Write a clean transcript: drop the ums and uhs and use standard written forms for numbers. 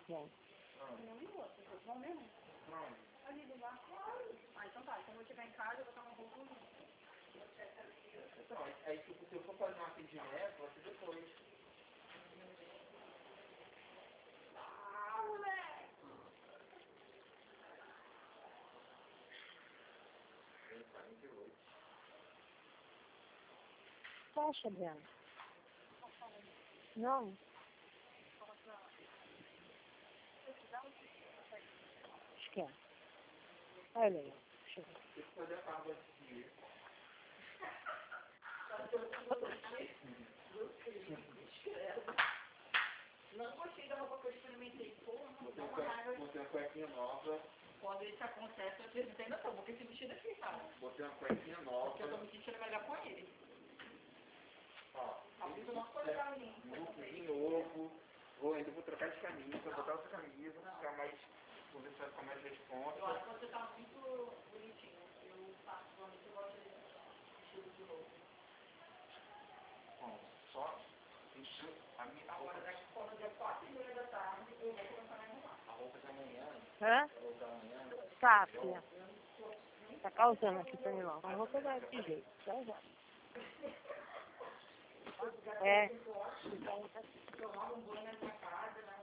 Bom. Não e outra, eu vou mesmo. Ali do bar. Ah, então tá. Quando eu chegar em casa, eu vou botar uma roupa limpa. Então, aí se eu for fazer um atendimento, vai ser depois. Ah, moleque! Fecha, Adriana. Não? Esquece. Olha aí. Chega. Tem que fazer a barba aqui. Não gostei da roupa que eu experimentei. Pô, não dá uma raiva. Botei uma cuequinha nova. Quando isso acontece, eu não tenho noção. Vou com esse vestido aqui, cara. Botei uma cuequinha nova. Porque eu tô me sentindo melhor com ele. Ó, Aviso uma coisa pra mim. de novo. Ainda vou trocar de camisa, botar outra camisa, ficar mais. Vou ver se vai ficar mais responsa. Eu acho que você tá muito bonitinho. Eu particularmente gosto desse estilo de roupa. Bom, só isso. Agora, daqui quando der 4h30 da tarde, eu vou começar a me arrumar. A roupa de amanhã. Hã? A roupa de amanhã. Tá, filha. Tá causando aqui pra mim, ó. Mas vou pegar desse jeito. Já, já. É. Tomar um banho na minha casa, né?